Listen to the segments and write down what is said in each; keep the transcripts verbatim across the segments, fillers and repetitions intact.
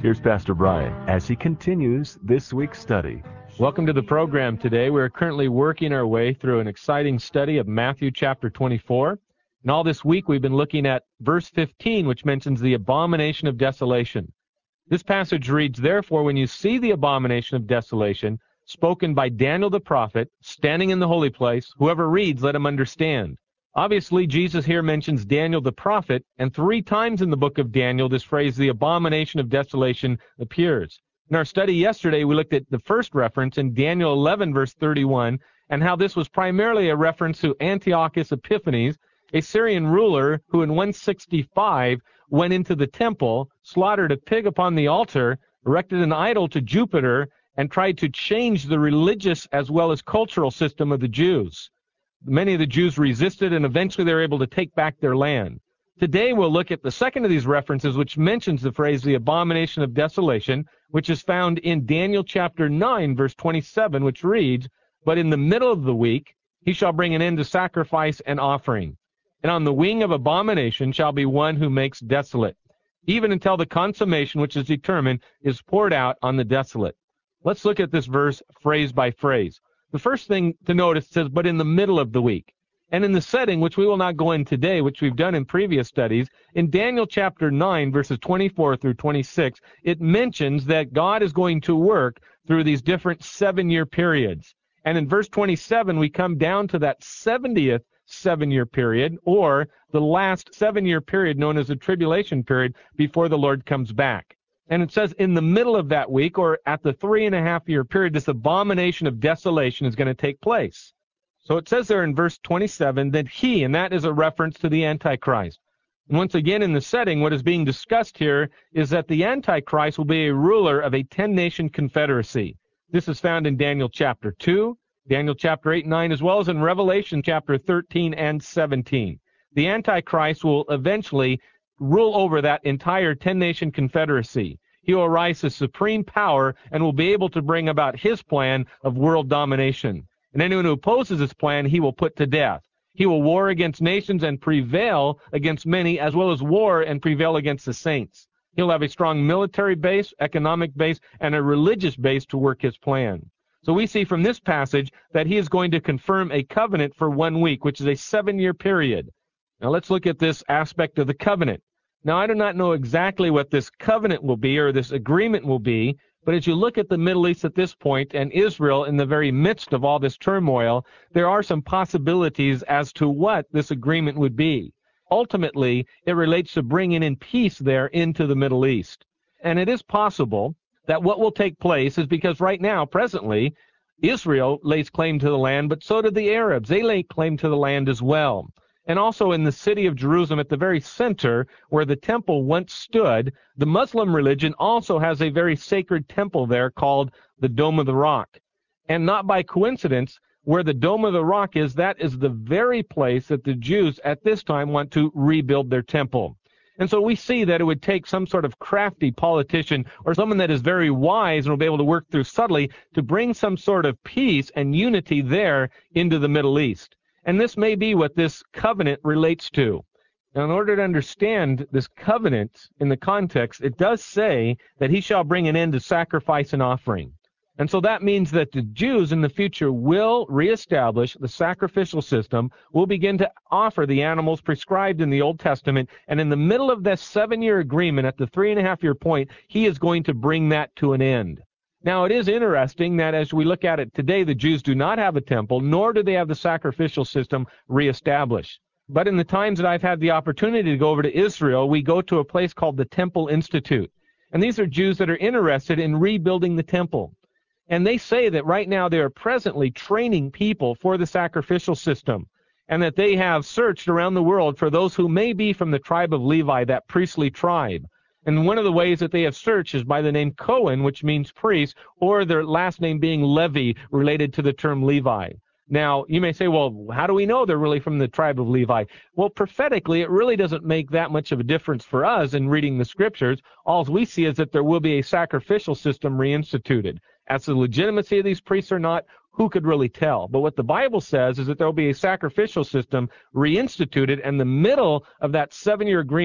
Here's Pastor Brian as he continues this week's study. Welcome to the program today. We're currently working our way through an exciting study of Matthew chapter twenty-four. And all this week we've been looking at verse fifteen, which mentions the abomination of desolation. This passage reads, "Therefore, when you see the abomination of desolation, spoken by Daniel the prophet, standing in the holy place, whoever reads, let him understand." Obviously, Jesus here mentions Daniel the prophet, and three times in the book of Daniel, this phrase, the abomination of desolation, appears. In our study yesterday, we looked at the first reference in Daniel eleven, verse thirty-one, and how this was primarily a reference to Antiochus Epiphanes, a Syrian ruler who in one sixty-five went into the temple, slaughtered a pig upon the altar, erected an idol to Jupiter, and tried to change the religious as well as cultural system of the Jews. Many of the Jews resisted, and eventually they were able to take back their land. Today we'll look at the second of these references, which mentions the phrase, the abomination of desolation, which is found in Daniel chapter nine, verse twenty-seven, which reads, "But in the middle of the week he shall bring an end to sacrifice and offering. And on the wing of abomination shall be one who makes desolate, even until the consummation which is determined is poured out on the desolate." Let's look at this verse phrase by phrase. The first thing to notice says, "but in the middle of the week." And in the setting, which we will not go in today, which we've done in previous studies, in Daniel chapter nine, verses twenty-four through twenty-six, it mentions that God is going to work through these different seven-year periods. And in verse twenty-seven, we come down to that seventieth seven-year period, or the last seven-year period known as the tribulation period before the Lord comes back. And it says in the middle of that week, or at the three and a half year period, this abomination of desolation is going to take place. So it says there in verse twenty-seven that he, and that is a reference to the Antichrist. And once again in the setting, what is being discussed here is that the Antichrist will be a ruler of a ten-nation confederacy. This is found in Daniel chapter two, Daniel chapter eight and nine, as well as in Revelation chapter thirteen and seventeen. The Antichrist will eventually rule over that entire ten-nation confederacy. He will rise to supreme power and will be able to bring about his plan of world domination. And anyone who opposes his plan, he will put to death. He will war against nations and prevail against many, as well as war and prevail against the saints. He'll have a strong military base, economic base, and a religious base to work his plan. So we see from this passage that he is going to confirm a covenant for one week, which is a seven-year period. Now let's look at this aspect of the covenant. Now I do not know exactly what this covenant will be or this agreement will be, but as you look at the Middle East at this point and Israel in the very midst of all this turmoil, there are some possibilities as to what this agreement would be. Ultimately, it relates to bringing in peace there into the Middle East. And it is possible that what will take place is because right now, presently, Israel lays claim to the land, but so do the Arabs. They lay claim to the land as well. And also in the city of Jerusalem, at the very center where the temple once stood, the Muslim religion also has a very sacred temple there called the Dome of the Rock. And not by coincidence, where the Dome of the Rock is, that is the very place that the Jews at this time want to rebuild their temple. And so we see that it would take some sort of crafty politician or someone that is very wise and will be able to work through subtly to bring some sort of peace and unity there into the Middle East. And this may be what this covenant relates to. Now, in order to understand this covenant in the context, it does say that he shall bring an end to sacrifice and offering. And so that means that the Jews in the future will reestablish the sacrificial system, will begin to offer the animals prescribed in the Old Testament, and in the middle of this seven-year agreement, at the three-and-a-half-year point, he is going to bring that to an end. Now, it is interesting that as we look at it today, the Jews do not have a temple, nor do they have the sacrificial system reestablished. But in the times that I've had the opportunity to go over to Israel, we go to a place called the Temple Institute. And these are Jews that are interested in rebuilding the temple. And they say that right now they are presently training people for the sacrificial system, and that they have searched around the world for those who may be from the tribe of Levi, that priestly tribe. And one of the ways that they have searched is by the name Cohen, which means priest, or their last name being Levi, related to the term Levi. Now, you may say, well, how do we know they're really from the tribe of Levi? Well, prophetically, it really doesn't make that much of a difference for us in reading the scriptures. All we see is that there will be a sacrificial system reinstituted. As to the legitimacy of these priests or not, who could really tell? But what the Bible says is that there will be a sacrificial system reinstituted, and in the middle of that seven-year agreement,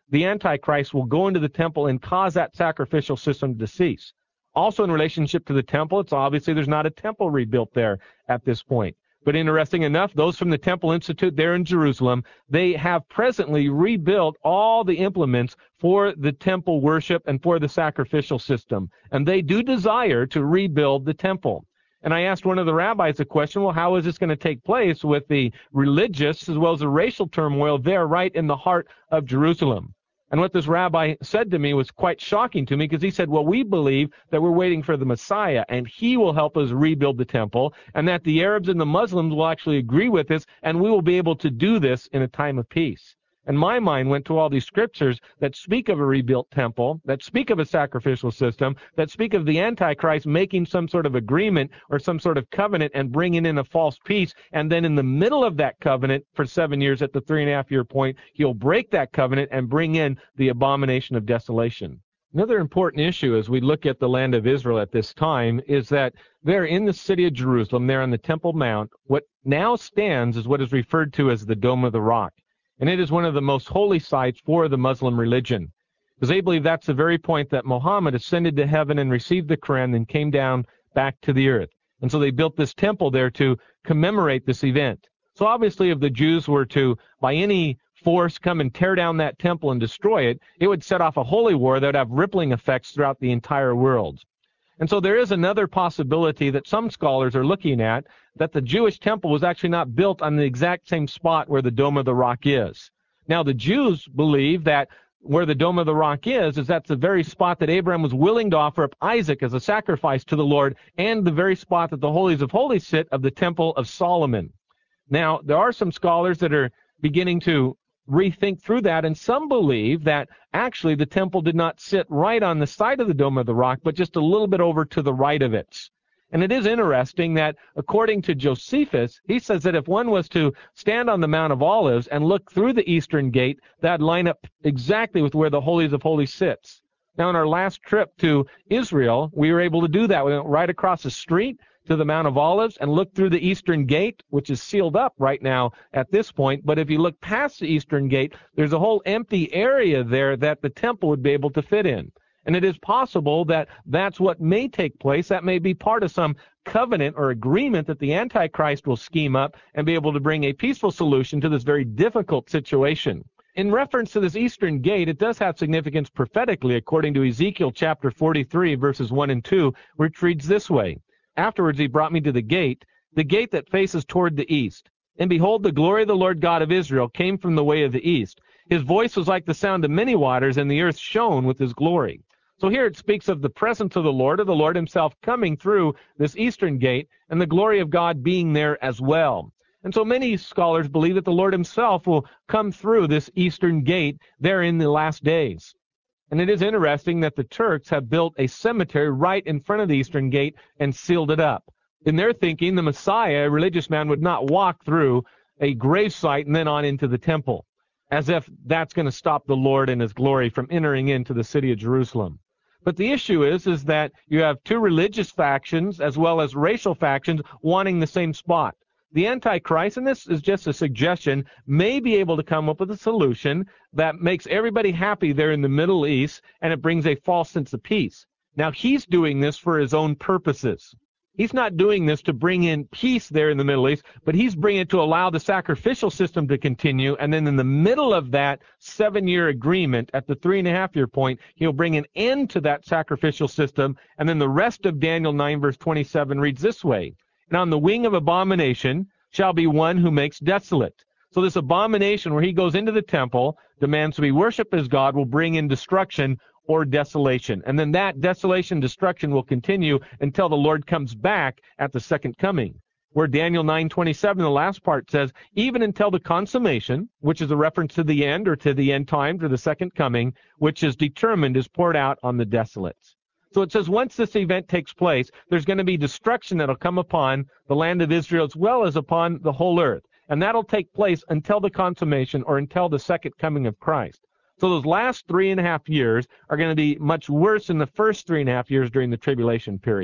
the Antichrist will go into the temple and cause that sacrificial system to cease. Also in relationship to the temple, it's obviously there's not a temple rebuilt there at this point. But interesting enough, those from the Temple Institute there in Jerusalem, they have presently rebuilt all the implements for the temple worship and for the sacrificial system. And they do desire to rebuild the temple. And I asked one of the rabbis the question, well, how is this going to take place with the religious as well as the racial turmoil there right in the heart of Jerusalem? And what this rabbi said to me was quite shocking to me, because he said, well, we believe that we're waiting for the Messiah, and he will help us rebuild the temple, and that the Arabs and the Muslims will actually agree with this, and we will be able to do this in a time of peace. And my mind went to all these scriptures that speak of a rebuilt temple, that speak of a sacrificial system, that speak of the Antichrist making some sort of agreement or some sort of covenant and bringing in a false peace. And then in the middle of that covenant for seven years at the three and a half year point, he'll break that covenant and bring in the abomination of desolation. Another important issue as we look at the land of Israel at this time is that there in the city of Jerusalem, there on the Temple Mount, what now stands is what is referred to as the Dome of the Rock. And it is one of the most holy sites for the Muslim religion, because they believe that's the very point that Muhammad ascended to heaven and received the Quran and came down back to the earth. And so they built this temple there to commemorate this event. So obviously if the Jews were to, by any force, come and tear down that temple and destroy it, it would set off a holy war that would have rippling effects throughout the entire world. And so there is another possibility that some scholars are looking at, that the Jewish temple was actually not built on the exact same spot where the Dome of the Rock is. Now, the Jews believe that where the Dome of the Rock is, is that's the very spot that Abraham was willing to offer up Isaac as a sacrifice to the Lord, and the very spot that the Holies of Holies sit of the Temple of Solomon. Now, there are some scholars that are beginning to rethink through that, and some believe that actually the temple did not sit right on the side of the Dome of the Rock, but just a little bit over to the right of it. And it is interesting that according to Josephus, he says that if one was to stand on the Mount of Olives and look through the eastern gate, that'd line up exactly with where the Holies of Holies sits. Now, on our last trip to Israel, we were able to do that. We went right across the street to the Mount of Olives and look through the eastern gate, which is sealed up right now at this point. But if you look past the eastern gate, there's a whole empty area there that the temple would be able to fit in. And it is possible that that's what may take place. That may be part of some covenant or agreement that the Antichrist will scheme up and be able to bring a peaceful solution to this very difficult situation. In reference to this eastern gate, it does have significance prophetically according to Ezekiel chapter forty-three, verses one and two, which reads this way. Afterwards he brought me to the gate, the gate that faces toward the east. And behold, the glory of the Lord God of Israel came from the way of the east. His voice was like the sound of many waters, and the earth shone with his glory. So here it speaks of the presence of the Lord, of the Lord himself coming through this eastern gate, and the glory of God being there as well. And so many scholars believe that the Lord himself will come through this eastern gate there in the last days. And it is interesting that the Turks have built a cemetery right in front of the eastern gate and sealed it up. In their thinking, the Messiah, a religious man, would not walk through a grave site and then on into the temple, as if that's going to stop the Lord and his glory from entering into the city of Jerusalem. But the issue is, is that you have two religious factions as well as racial factions wanting the same spot. The Antichrist, and this is just a suggestion, may be able to come up with a solution that makes everybody happy there in the Middle East, and it brings a false sense of peace. Now, he's doing this for his own purposes. He's not doing this to bring in peace there in the Middle East, but he's bringing it to allow the sacrificial system to continue, and then in the middle of that seven-year agreement, at the three-and-a-half-year point, he'll bring an end to that sacrificial system, and then the rest of Daniel nine, verse twenty-seven reads this way. And on the wing of abomination shall be one who makes desolate. So this abomination where he goes into the temple, demands to be worshipped as God, will bring in destruction or desolation. And then that desolation, destruction will continue until the Lord comes back at the second coming. Where Daniel nine twenty-seven, the last part says, even until the consummation, which is a reference to the end or to the end times or the second coming, which is determined, is poured out on the desolates. So it says once this event takes place, there's going to be destruction that will come upon the land of Israel as well as upon the whole earth. And that'll take place until the consummation or until the second coming of Christ. So those last three and a half years are going to be much worse than the first three and a half years during the tribulation period.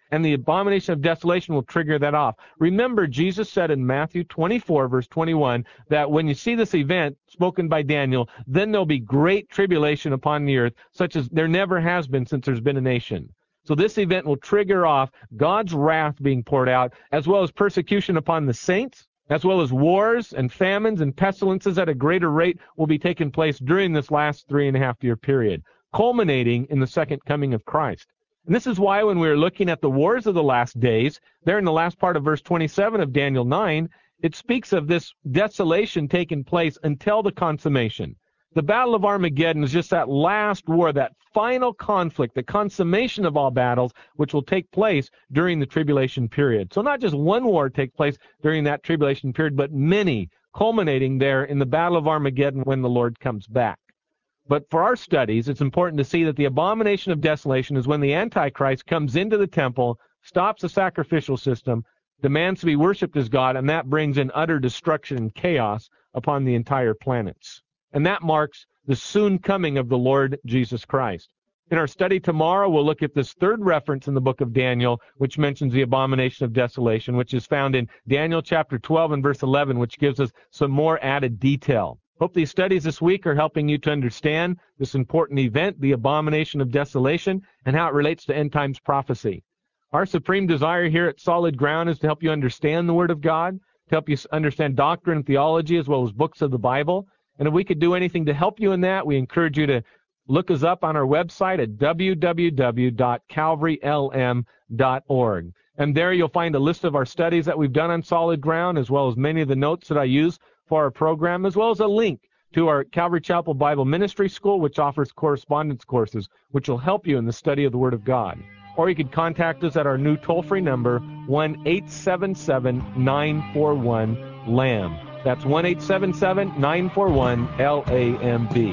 and the abomination of desolation will trigger that off. Remember, Jesus said in Matthew twenty-four, verse twenty-one, that when you see this event spoken by Daniel, then there'll be great tribulation upon the earth, such as there never has been since there's been a nation. So this event will trigger off God's wrath being poured out, as well as persecution upon the saints, as well as wars and famines and pestilences at a greater rate will be taking place during this last three and a half year period, culminating in the second coming of Christ. And this is why when we were looking at the wars of the last days, there in the last part of verse twenty-seven of Daniel nine, it speaks of this desolation taking place until the consummation. The Battle of Armageddon is just that last war, that final conflict, the consummation of all battles, which will take place during the tribulation period. So not just one war take place during that tribulation period, but many, culminating there in the Battle of Armageddon when the Lord comes back. But for our studies, it's important to see that the abomination of desolation is when the Antichrist comes into the temple, stops the sacrificial system, demands to be worshipped as God, and that brings in utter destruction and chaos upon the entire planets. And that marks the soon coming of the Lord Jesus Christ. In our study tomorrow, we'll look at this third reference in the book of Daniel, which mentions the abomination of desolation, which is found in Daniel chapter twelve and verse eleven, which gives us some more added detail. Hope these studies this week are helping you to understand this important event, the abomination of desolation, and how it relates to end times prophecy. Our supreme desire here at Solid Ground is to help you understand the Word of God, to help you understand doctrine and theology as well as books of the Bible. And if we could do anything to help you in that, we encourage you to look us up on our website at w w w dot calvary l m dot org. And there you'll find a list of our studies that we've done on Solid Ground, as well as many of the notes that I use for our program, as well as a link to our Calvary Chapel Bible Ministry School, which offers correspondence courses, which will help you in the study of the Word of God. Or you could contact us at our new toll-free number, one eight seven seven, nine four one, L A M B. That's one eight seven seven, nine four one, L A M B.